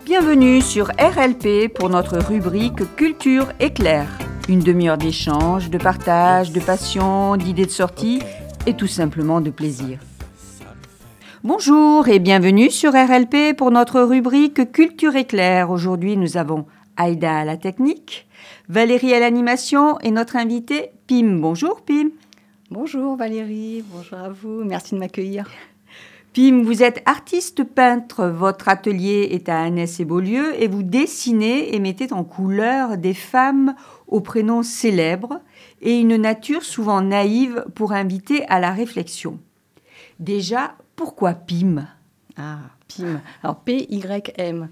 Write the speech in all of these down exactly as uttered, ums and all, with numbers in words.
Bienvenue sur R L P pour notre rubrique Culture éclair. Une demi-heure d'échange, de partage, de passion, d'idées de sortie et tout simplement de plaisir. Bonjour et bienvenue sur R L P pour notre rubrique Culture éclair. Aujourd'hui, nous avons Aïda à la technique, Valérie à l'animation et notre invitée Pim. Bonjour Pim. Bonjour Valérie, bonjour à vous, merci de m'accueillir. Pim, vous êtes artiste peintre, votre atelier est à Annès et Beaulieu et vous dessinez et mettez en couleur des femmes aux prénoms célèbres et une nature souvent naïve pour inviter à la réflexion. Déjà, pourquoi Pim ? Ah, Pim, alors P Y M.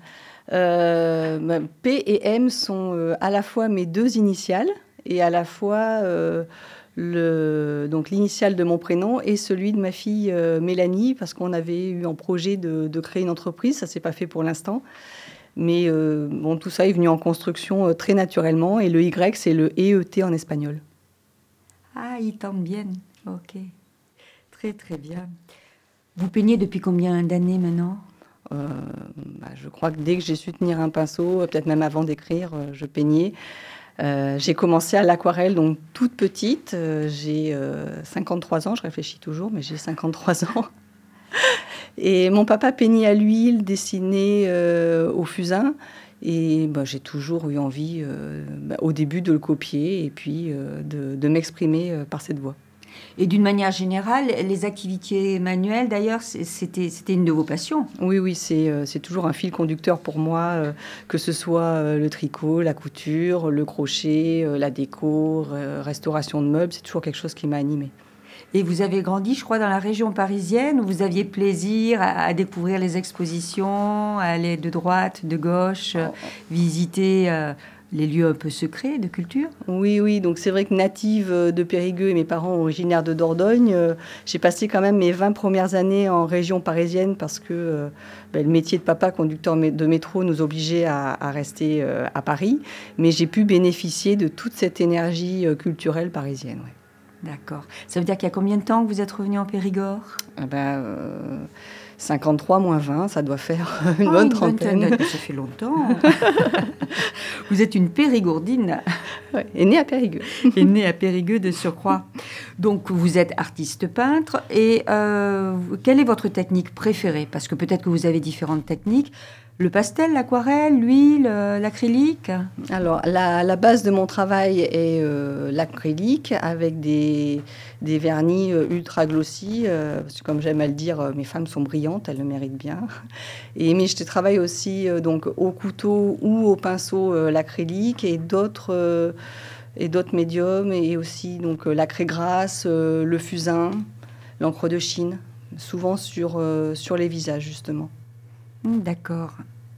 Euh, P et M sont euh, à la fois mes deux initiales et à la fois... Euh, Le, donc l'initiale de mon prénom et celui de ma fille euh, Mélanie, parce qu'on avait eu en projet de, de créer une entreprise. Ça ne s'est pas fait pour l'instant. Mais euh, bon, tout ça est venu en construction euh, très naturellement. Et le Y, c'est le E E T en espagnol. Ah, il tombe bien. Ok. Très, très bien. Vous peignez depuis combien d'années maintenant ? euh, bah, Je crois que dès que j'ai su tenir un pinceau, peut-être même avant d'écrire, euh, je peignais. Euh, j'ai commencé à l'aquarelle, donc toute petite. Euh, j'ai euh, cinquante-trois ans, je réfléchis toujours, mais j'ai cinquante-trois ans. Et mon papa peignait à l'huile, dessinait euh, au fusain. Et bah, j'ai toujours eu envie, euh, bah, au début, de le copier et puis euh, de, de m'exprimer euh, par cette voie. Et d'une manière générale, les activités manuelles, d'ailleurs, c'était, c'était une de vos passions. Oui, oui, c'est, euh, c'est toujours un fil conducteur pour moi, euh, que ce soit euh, le tricot, la couture, le crochet, euh, la déco, euh, restauration de meubles, c'est toujours quelque chose qui m'a animée. Et vous avez grandi, je crois, dans la région parisienne, où vous aviez plaisir à, à découvrir les expositions, à aller de droite, de gauche, oh. visiter... Euh, les lieux un peu secrets de culture. Oui, oui. Donc, c'est vrai que native de Périgueux et mes parents originaires de Dordogne, euh, j'ai passé quand même mes vingt premières années en région parisienne parce que euh, ben, le métier de papa, conducteur de métro, nous obligeait à, à rester euh, à Paris. Mais j'ai pu bénéficier de toute cette énergie euh, culturelle parisienne. Ouais. D'accord. Ça veut dire qu'il y a combien de temps que vous êtes revenu en Périgord ? Ah ben, euh, cinquante-trois moins vingt, ça doit faire une oh, bonne une trentaine. Vingtaine, ça fait longtemps. Vous êtes une périgourdine. Ouais, et née à Périgueux. Et née à Périgueux de surcroît. Donc, vous êtes artiste peintre. Et euh, quelle est votre technique préférée ? Parce que peut-être que vous avez différentes techniques. Le pastel, l'aquarelle, l'huile, euh, l'acrylique ? Alors, la, la base de mon travail est euh, l'acrylique avec des, des vernis euh, ultra glossy. Euh, parce que comme j'aime à le dire, euh, mes femmes sont brillantes, elles le méritent bien. Et, mais je travaille aussi euh, donc, au couteau ou au pinceau euh, l'acrylique et d'autres, euh, et d'autres médiums. Et aussi donc, euh, la craie grasse, euh, le fusain, l'encre de Chine. Souvent sur, euh, sur les visages, justement. D'accord.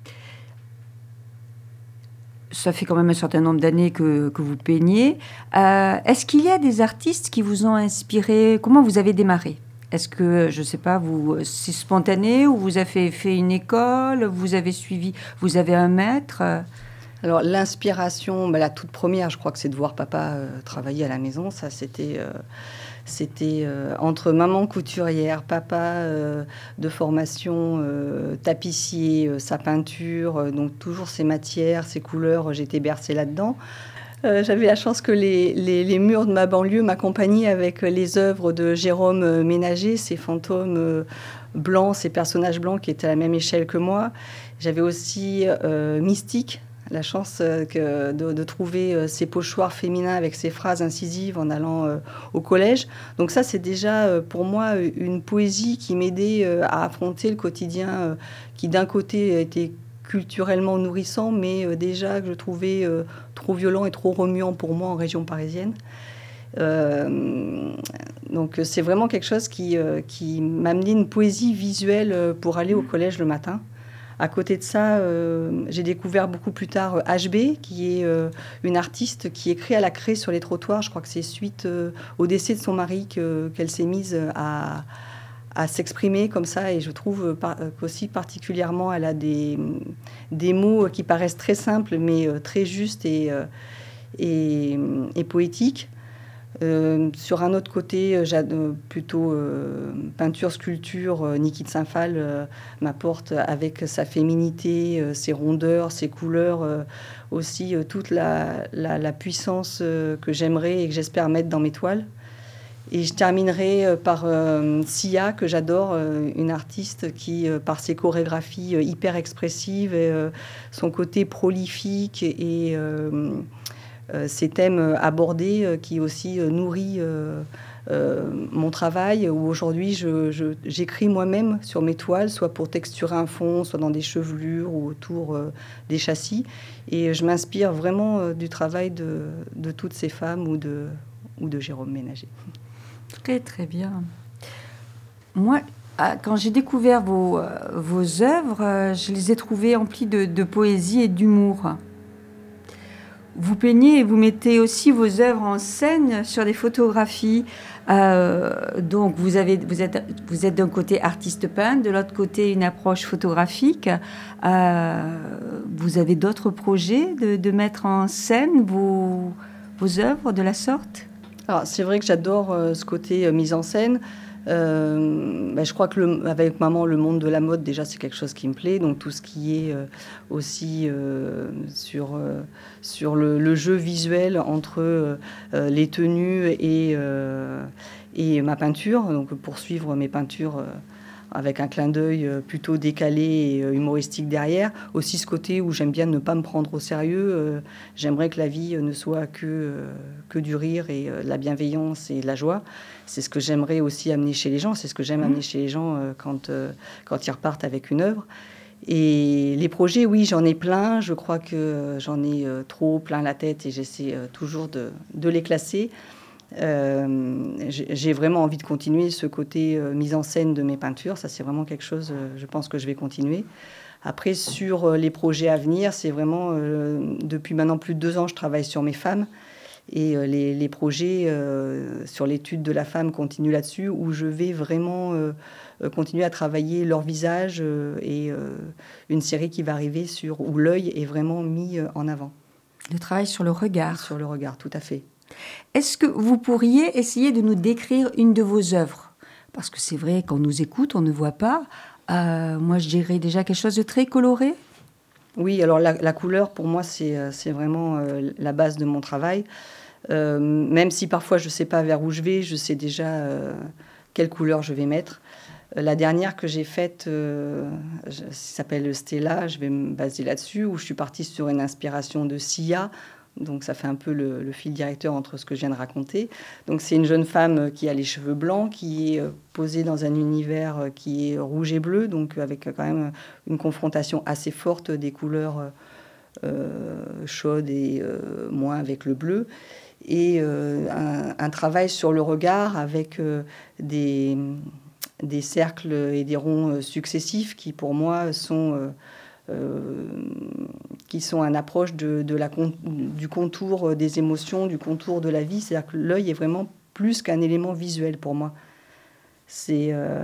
Ça fait quand même un certain nombre d'années que, que vous peignez. Euh, est-ce qu'il y a des artistes qui vous ont inspiré ? Comment vous avez démarré ? Est-ce que, je ne sais pas, vous, c'est spontané ou vous avez fait une école ? Vous avez suivi, vous avez un maître ? Alors, l'inspiration, bah, la toute première, je crois que c'est de voir papa euh, travailler à la maison. Ça, c'était... Euh, C'était euh, entre maman couturière, papa euh, de formation euh, tapissier, euh, sa peinture, euh, donc toujours ces matières, ces couleurs, j'étais bercée là-dedans. Euh, j'avais la chance que les, les, les murs de ma banlieue m'accompagnaient avec les œuvres de Jérôme Ménager, ces fantômes euh, blancs, ces personnages blancs qui étaient à la même échelle que moi. J'avais aussi euh, Mystique, la chance euh, que de, de trouver euh, ces pochoirs féminins avec ces phrases incisives en allant euh, au collège. Donc ça, c'est déjà euh, pour moi une poésie qui m'aidait euh, à affronter le quotidien euh, qui d'un côté était culturellement nourrissant, mais euh, déjà que je trouvais euh, trop violent et trop remuant pour moi en région parisienne. Euh, donc c'est vraiment quelque chose qui, euh, qui m'a amené une poésie visuelle pour aller au collège le matin. À côté de ça, euh, j'ai découvert beaucoup plus tard euh, H B, qui est euh, une artiste qui écrit à la craie sur les trottoirs. Je crois que c'est suite euh, au décès de son mari que, qu'elle s'est mise à, à s'exprimer comme ça. Et je trouve par, qu'aussi particulièrement, elle a des, des mots qui paraissent très simples, mais euh, très justes et, euh, et, et poétiques. Euh, sur un autre côté, j'ai euh, plutôt euh, peinture, sculpture, euh, Niki de Saint-Phal euh, m'apporte avec sa féminité, euh, ses rondeurs, ses couleurs, euh, aussi euh, toute la, la, la puissance euh, que j'aimerais et que j'espère mettre dans mes toiles. Et je terminerai euh, par euh, Sia, que j'adore, euh, une artiste qui, euh, par ses chorégraphies euh, hyper expressives, et, euh, son côté prolifique et... Euh, Euh, ces thèmes abordés euh, qui aussi euh, nourrit euh, euh, mon travail, où aujourd'hui je, je, j'écris moi-même sur mes toiles, soit pour texturer un fond, soit dans des chevelures ou autour euh, des châssis. Et je m'inspire vraiment euh, du travail de, de toutes ces femmes ou de, ou de Jérôme Ménager. Très très bien. Moi, quand j'ai découvert vos, vos œuvres, je les ai trouvées emplies de, de poésie et d'humour. Vous peignez et vous mettez aussi vos œuvres en scène sur des photographies. Euh, donc, vous, avez, vous êtes, vous êtes d'un côté artiste peintre, de l'autre côté une approche photographique. Euh, vous avez d'autres projets de, de mettre en scène vos, vos œuvres de la sorte ? Alors, c'est vrai que j'adore euh, ce côté euh, mise en scène. Euh, ben, je crois que le, avec maman, le monde de la mode, déjà, c'est quelque chose qui me plaît. Donc, tout ce qui est euh, aussi euh, sur, euh, sur le, le jeu visuel entre euh, les tenues et, euh, et ma peinture. Donc, poursuivre mes peintures euh, avec un clin d'œil plutôt décalé et humoristique derrière. Aussi, ce côté où j'aime bien ne pas me prendre au sérieux. Euh, j'aimerais que la vie ne soit que, euh, que du rire et euh, de la bienveillance et de la joie. C'est ce que j'aimerais aussi amener chez les gens. C'est ce que j'aime amener chez les gens euh, quand, euh, quand ils repartent avec une œuvre. Et les projets, oui, j'en ai plein. Je crois que j'en ai euh, trop plein la tête et j'essaie euh, toujours de, de les classer. Euh, j'ai vraiment envie de continuer ce côté euh, mise en scène de mes peintures. Ça, c'est vraiment quelque chose, euh, je pense que je vais continuer. Après, sur euh, les projets à venir, c'est vraiment, euh, depuis maintenant plus de deux ans, je travaille sur mes femmes. Et euh, les, les projets euh, sur l'étude de la femme continuent là-dessus, où je vais vraiment euh, continuer à travailler leur visage euh, et euh, une série qui va arriver sur, où l'œil est vraiment mis euh, en avant. Le travail sur le regard. Sur le regard, tout à fait. Est-ce que vous pourriez essayer de nous décrire une de vos œuvres ? Parce que c'est vrai qu'on nous écoute, on ne voit pas. Euh, moi, je dirais déjà quelque chose de très coloré. Oui, alors la, la couleur, pour moi, c'est, c'est vraiment euh, la base de mon travail. Euh, même si parfois je ne sais pas vers où je vais, je sais déjà euh, quelle couleur je vais mettre. Euh, la dernière que j'ai faite, euh, ça s'appelle Stella, je vais me baser là-dessus, où je suis partie sur une inspiration de Sia. Donc ça fait un peu le, le fil directeur entre ce que je viens de raconter. Donc c'est une jeune femme qui a les cheveux blancs, qui est posée dans un univers qui est rouge et bleu, donc avec quand même une confrontation assez forte des couleurs euh, chaudes et euh, moins avec le bleu. Et euh, un, un travail sur le regard avec euh, des, des cercles et des ronds successifs qui pour moi sont... Euh, Euh, qui sont une approche de, de la, du contour des émotions, du contour de la vie. C'est-à-dire que l'œil est vraiment plus qu'un élément visuel pour moi. C'est, euh,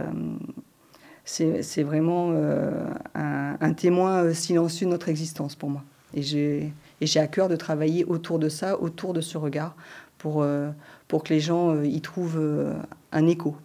c'est, c'est vraiment euh, un, un témoin silencieux de notre existence pour moi. Et j'ai, et j'ai à cœur de travailler autour de ça, autour de ce regard, pour, euh, pour que les gens euh, y trouvent euh, un écho.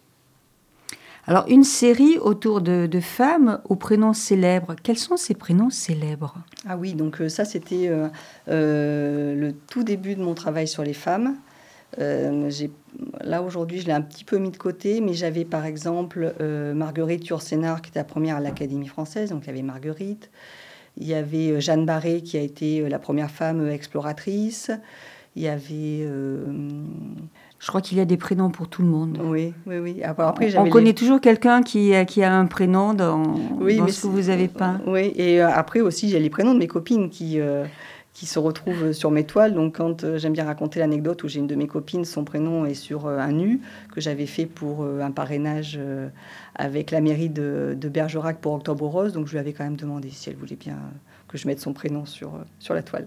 Alors, une série autour de, de femmes aux prénoms célèbres. Quels sont ces prénoms célèbres ? Ah oui, donc euh, ça, c'était euh, euh, le tout début de mon travail sur les femmes. Euh, j'ai, là, aujourd'hui, je l'ai un petit peu mis de côté, mais j'avais, par exemple, euh, Marguerite Yourcenar, qui était la première à l'Académie française, donc il y avait Marguerite. Il y avait Jeanne Barré, qui a été la première femme exploratrice. Il y avait... Euh, Je crois qu'il y a des prénoms pour tout le monde. Oui, oui, oui. Après, après, on j'avais connaît les... toujours quelqu'un qui, qui a un prénom dans, oui, dans mais ce que vous avez peint. Oui, et après aussi, j'ai les prénoms de mes copines qui, euh, qui se retrouvent sur mes toiles. Donc, quand euh, j'aime bien raconter l'anecdote où j'ai une de mes copines, son prénom est sur euh, un nu que j'avais fait pour euh, un parrainage euh, avec la mairie de, de Bergerac pour Octobre Rose. Donc, je lui avais quand même demandé si elle voulait bien que je mette son prénom sur, euh, sur la toile.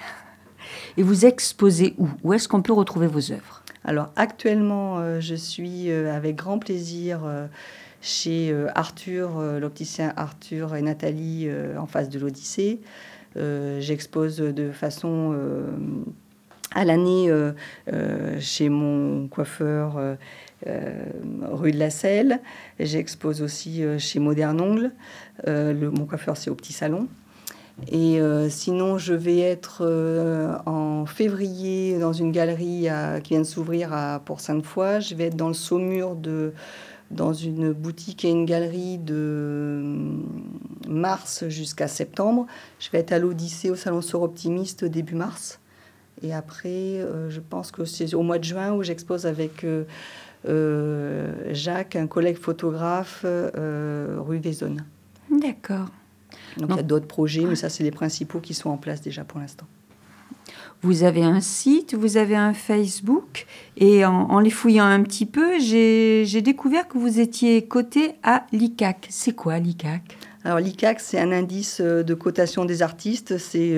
Et vous exposez où ? Où est-ce qu'on peut retrouver vos œuvres ? Alors, actuellement, euh, je suis euh, avec grand plaisir euh, chez euh, Arthur, euh, l'opticien Arthur et Nathalie, euh, en face de l'Odyssée. Euh, j'expose de façon euh, à l'année euh, euh, chez mon coiffeur euh, euh, rue de la Selle. J'expose aussi euh, chez Modern Ongle. Euh, le, mon coiffeur, c'est au Petit Salon. Et euh, sinon, je vais être euh, en février dans une galerie à, qui vient de s'ouvrir à Port-Sainte-Foy. Je vais être dans le Saumur, de, dans une boutique et une galerie de mars jusqu'à septembre. Je vais être à l'Odyssée au Salon Sœur Optimiste début mars. Et après, euh, je pense que c'est au mois de juin où j'expose avec euh, euh, Jacques, un collègue photographe, euh, rue Vaisonne. D'accord. Donc, il y a d'autres projets, mais ça, c'est les principaux qui sont en place déjà pour l'instant. Vous avez un site, vous avez un Facebook, et en, en les fouillant un petit peu, j'ai, j'ai découvert que vous étiez coté à l'I C A C. C'est quoi l'I C A C ? Alors, l'I C A C, c'est un indice de cotation des artistes. C'est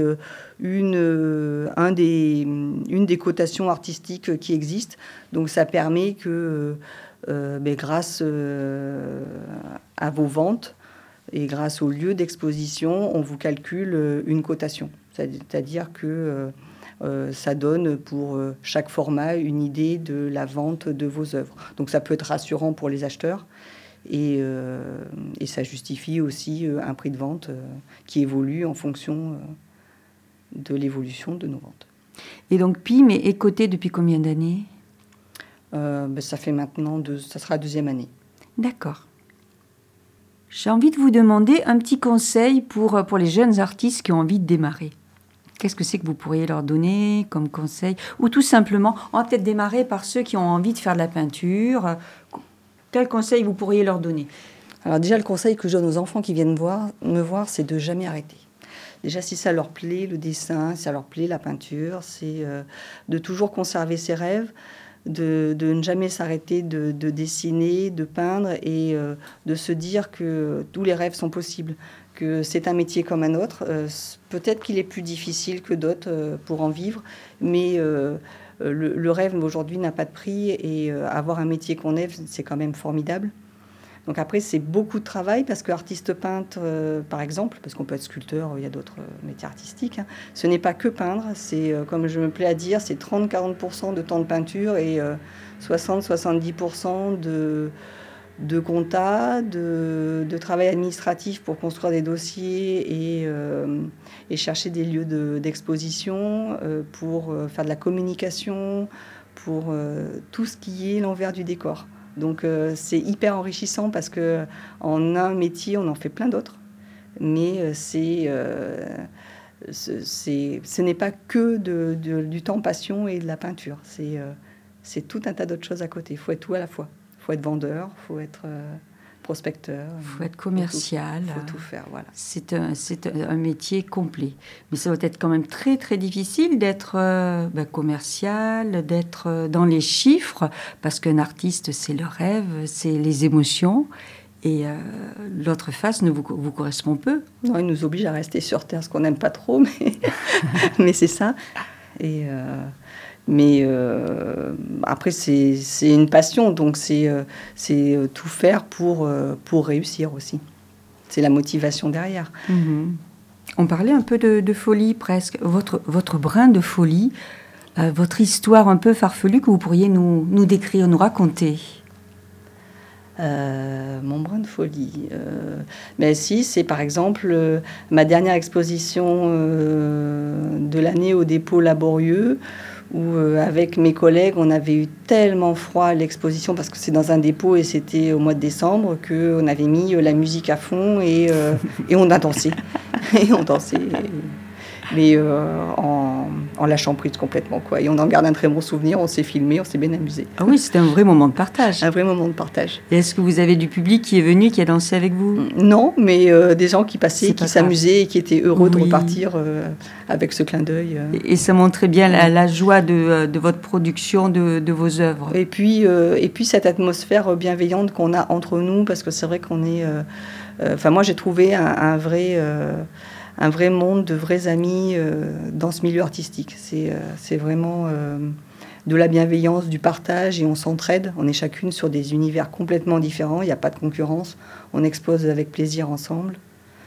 une, un des, une des cotations artistiques qui existent. Donc, ça permet que, euh, ben, grâce euh, à vos ventes, et grâce au lieu d'exposition, on vous calcule une cotation. C'est-à-dire que euh, ça donne pour chaque format une idée de la vente de vos œuvres. Donc ça peut être rassurant pour les acheteurs et, euh, et ça justifie aussi un prix de vente euh, qui évolue en fonction euh, de l'évolution de nos ventes. Et donc P I M est coté depuis combien d'années ? euh, ben, Ça fait maintenant, deux, ça sera la deuxième année. D'accord. J'ai envie de vous demander un petit conseil pour, pour les jeunes artistes qui ont envie de démarrer. Qu'est-ce que c'est que vous pourriez leur donner comme conseil ? Ou tout simplement, on va peut-être démarrer par ceux qui ont envie de faire de la peinture. Quel conseil vous pourriez leur donner ? Alors déjà, le conseil que je donne aux enfants qui viennent voir, me voir, c'est de jamais arrêter. Déjà, si ça leur plaît, le dessin, si ça leur plaît, la peinture, c'est euh, de toujours conserver ses rêves, De, de ne jamais s'arrêter de, de dessiner, de peindre et euh, de se dire que tous les rêves sont possibles, que c'est un métier comme un autre. Euh, peut-être qu'il est plus difficile que d'autres euh, pour en vivre, mais euh, le, le rêve aujourd'hui n'a pas de prix et euh, avoir un métier qu'on aime, c'est quand même formidable. Donc après, c'est beaucoup de travail parce que artiste peintre, euh, par exemple, parce qu'on peut être sculpteur, il y a d'autres euh, métiers artistiques, hein, ce n'est pas que peindre, c'est, euh, comme je me plais à dire, c'est trente à quarante pour cent de temps de peinture et euh, soixante à soixante-dix pour cent de, de compta, de, de travail administratif pour construire des dossiers et, euh, et chercher des lieux de, d'exposition, euh, pour euh, faire de la communication, pour euh, tout ce qui est l'envers du décor. Donc euh, c'est hyper enrichissant parce qu'en un métier, on en fait plein d'autres. Mais euh, c'est, euh, c'est, ce n'est pas que de, de, du temps passion et de la peinture. C'est, euh, c'est tout un tas d'autres choses à côté. Il faut être tout à la fois. Il faut être vendeur, il faut être euh, prospecteur. Il faut être commercial. Il faut, faut tout faire, voilà. C'est un, c'est un métier complet. Mais ça doit être quand même très, très difficile d'être euh, ben, commercial, d'être dans les chiffres, parce qu'un artiste, c'est le rêve, c'est les émotions. Et euh, l'autre face ne vous, vous correspond peu. Non, il nous oblige à rester sur Terre, ce qu'on n'aime pas trop, mais, mais c'est ça. Et... Euh... Mais euh, après, c'est, c'est une passion, donc c'est, euh, c'est tout faire pour, euh, pour réussir aussi. C'est la motivation derrière. Mmh. On parlait un peu de, de folie presque. Votre, votre brin de folie, euh, votre histoire un peu farfelue que vous pourriez nous, nous décrire, nous raconter. Euh, mon brin de folie. Euh, mais si, c'est par exemple euh, ma dernière exposition euh, de l'année au dépôt Laborieux, où euh, avec mes collègues, on avait eu tellement froid à l'exposition parce que c'est dans un dépôt et c'était au mois de décembre qu'on avait mis euh, la musique à fond et, euh, et on a dansé. et on dansait. Et... mais euh, en, en lâchant prise complètement, quoi. Et on en garde un très bon souvenir, on s'est filmé, on s'est bien amusé. Ah oui, c'était un vrai moment de partage. Un vrai moment de partage. Et est-ce que vous avez du public qui est venu, qui a dansé avec vous ? Non, mais euh, des gens qui passaient, C'est qui s'amusaient et qui étaient heureux oui. de repartir euh, avec ce clin d'œil. Euh. Et, et ça montrait bien la, la joie de, de votre production, de, de vos œuvres. Et puis, euh, et puis cette atmosphère bienveillante qu'on a entre nous, parce que c'est vrai qu'on est... Enfin, euh, euh, moi, j'ai trouvé un, un vrai... Euh, un vrai monde de vrais amis euh, dans ce milieu artistique. C'est, euh, c'est vraiment euh, de la bienveillance, du partage, et on s'entraide. On est chacune sur des univers complètement différents, il n'y a pas de concurrence. On expose avec plaisir ensemble.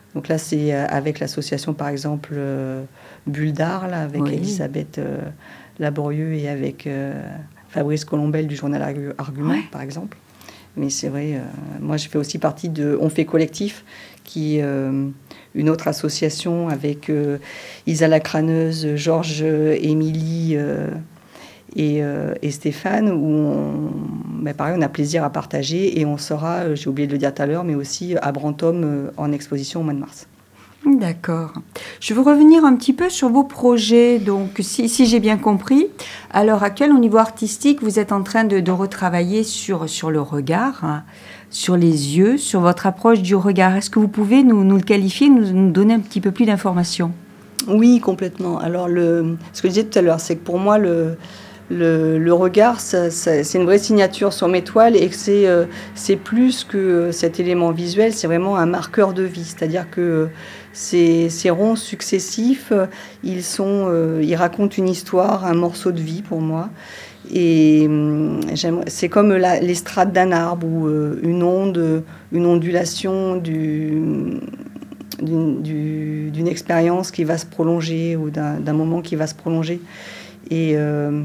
Donc là, c'est avec l'association, par exemple, euh, Bulle d'Art, là, avec oui. Elisabeth euh, Laborieux et avec euh, Fabrice Colombel du journal Argu- Argument, ouais. par exemple. Mais c'est vrai, euh, moi, je fais aussi partie de On fait collectif, qui est euh, une autre association avec euh, Isa la crâneuse, Georges, Émilie euh, et, euh, et Stéphane, où on, ben pareil, on a plaisir à partager et on sera, euh, j'ai oublié de le dire tout à l'heure, mais aussi à Brantôme euh, en exposition au mois de mars. D'accord. Je veux revenir un petit peu sur vos projets. Donc, si, si j'ai bien compris, à l'heure actuelle, au niveau artistique, vous êtes en train de, de retravailler sur, sur le regard, hein, sur les yeux, sur votre approche du regard. Est-ce que vous pouvez nous, nous le qualifier, nous, nous donner un petit peu plus d'informations ? Oui, complètement. Alors, le, ce que je disais tout à l'heure, c'est que pour moi, le... Le, le regard, ça, ça, c'est une vraie signature sur mes toiles et que c'est, euh, c'est plus que cet élément visuel, c'est vraiment un marqueur de vie. C'est-à-dire que ces, ces ronds successifs, ils, sont, euh, ils racontent une histoire, un morceau de vie pour moi. Et euh, c'est comme la, les strates d'un arbre ou euh, une onde, une ondulation du... D'une, du, d'une expérience qui va se prolonger ou d'un, d'un moment qui va se prolonger. Et euh,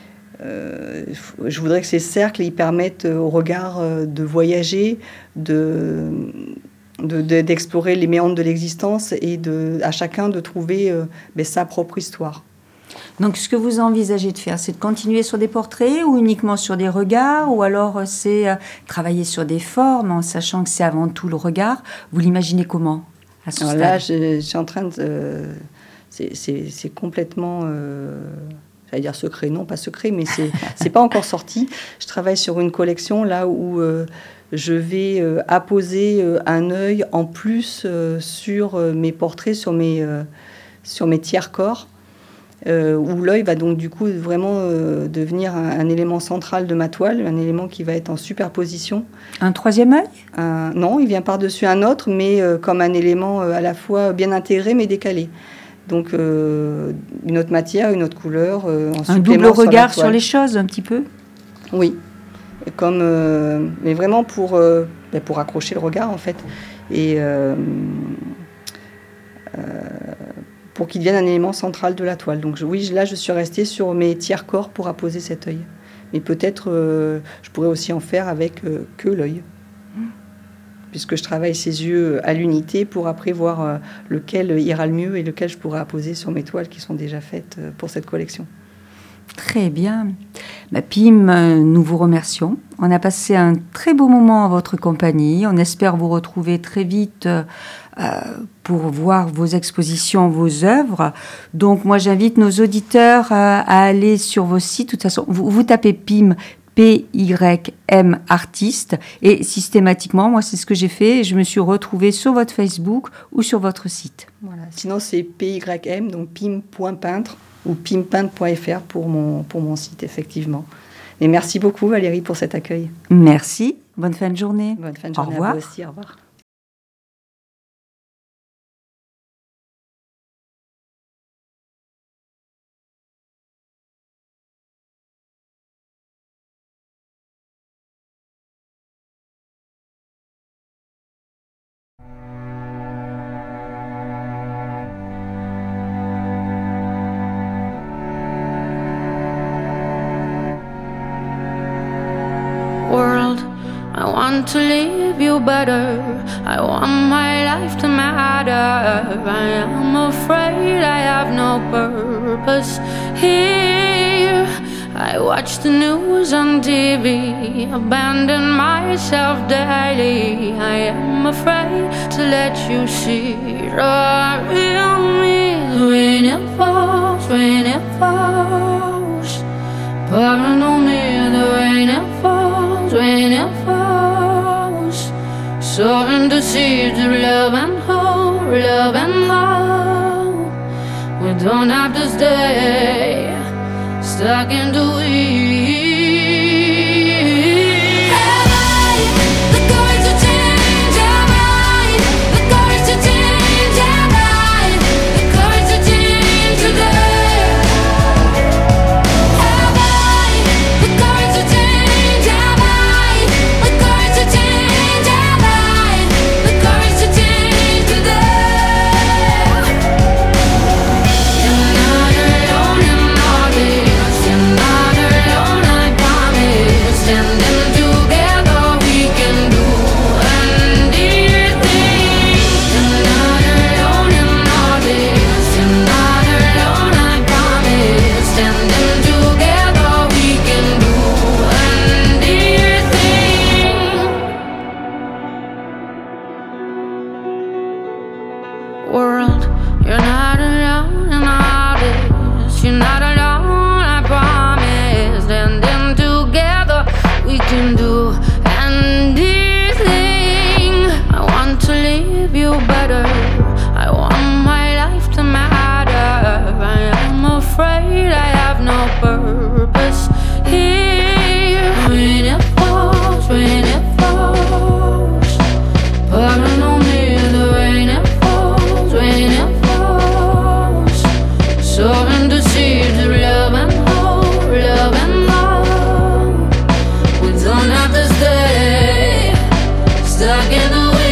euh, je voudrais que ces cercles ils permettent au regard de voyager, de, de, de, d'explorer les méandres de l'existence et de, à chacun de trouver euh, ben, sa propre histoire. Donc, ce que vous envisagez de faire, c'est de continuer sur des portraits ou uniquement sur des regards, ou alors c'est euh, travailler sur des formes en sachant que c'est avant tout le regard. Vous l'imaginez comment ? Alors là, je, je suis en train de... Euh, c'est, c'est, c'est complètement... Euh, j'allais dire secret, non, pas secret, mais c'est, c'est pas encore sorti. Je travaille sur une collection là où euh, je vais euh, apposer euh, un œil en plus euh, sur euh, mes portraits, sur mes, euh, sur mes tiers-corps, euh, où l'œil va donc du coup vraiment euh, devenir un, un élément central de ma toile, un élément qui va être en superposition. Un troisième œil ? un, Non, il vient par-dessus un autre, mais euh, comme un élément euh, à la fois bien intégré mais décalé. Donc euh, une autre matière, une autre couleur. Euh, en un double regard sur, sur les choses un petit peu ? Oui, comme, euh, mais vraiment pour, euh, ben pour accrocher le regard en fait. Et... Euh, euh, pour qu'il devienne un élément central de la toile. Donc je, oui, là, je suis restée sur mes tiers-corps pour apposer cet œil. Mais peut-être, euh, je pourrais aussi en faire avec euh, que l'œil. Mmh. Puisque je travaille ces yeux à l'unité pour après voir euh, lequel ira le mieux et lequel je pourrais apposer sur mes toiles qui sont déjà faites euh, pour cette collection. Très bien. Bah, Pim, euh, nous vous remercions. On a passé un très beau moment en votre compagnie. On espère vous retrouver très vite euh, pour voir vos expositions, vos œuvres. Donc, moi, j'invite nos auditeurs à, à aller sur vos sites. De toute façon, vous, vous tapez Pim, P Y M artiste, et systématiquement, moi, c'est ce que j'ai fait. Je me suis retrouvée sur votre Facebook ou sur votre site. Voilà. Sinon, c'est P Y M, donc pim point peintre ou pim peintre point f r pour mon, pour mon site, effectivement. Et merci beaucoup, Valérie, pour cet accueil. Merci. Bonne fin de journée. Bonne fin de journée. Au revoir. À vous aussi. Au revoir. World, I want to leave you better. I want my life to matter. I am afraid I have no purpose here. I watch the news on T V, abandon myself daily. I am afraid to let you see the real me. When it falls, when it falls, pouring on me, the rain it falls, when it falls, sowing the seeds of love and hope, love and hope. We don't have to stay stuck in the weeds. Have I the courage to change? Have I the courage to change? Have I the courage to change today? Have I the courage to change? Have I the courage to change? Have I the courage to change today? world. You're not alone in all this. You're not alone, I promise. Standing together, we can do anything. I want to leave you better. I want my life to matter. I am afraid I have no purpose here. When it falls, when it falls, pardon on me, the rain it falls, when it falls, sowing the seeds of love and hope, love and love. We don't have to stay stuck in the wind.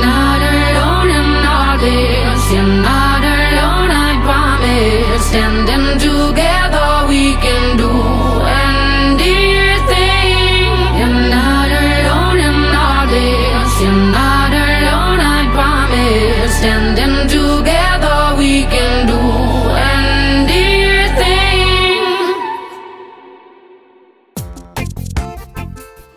Stand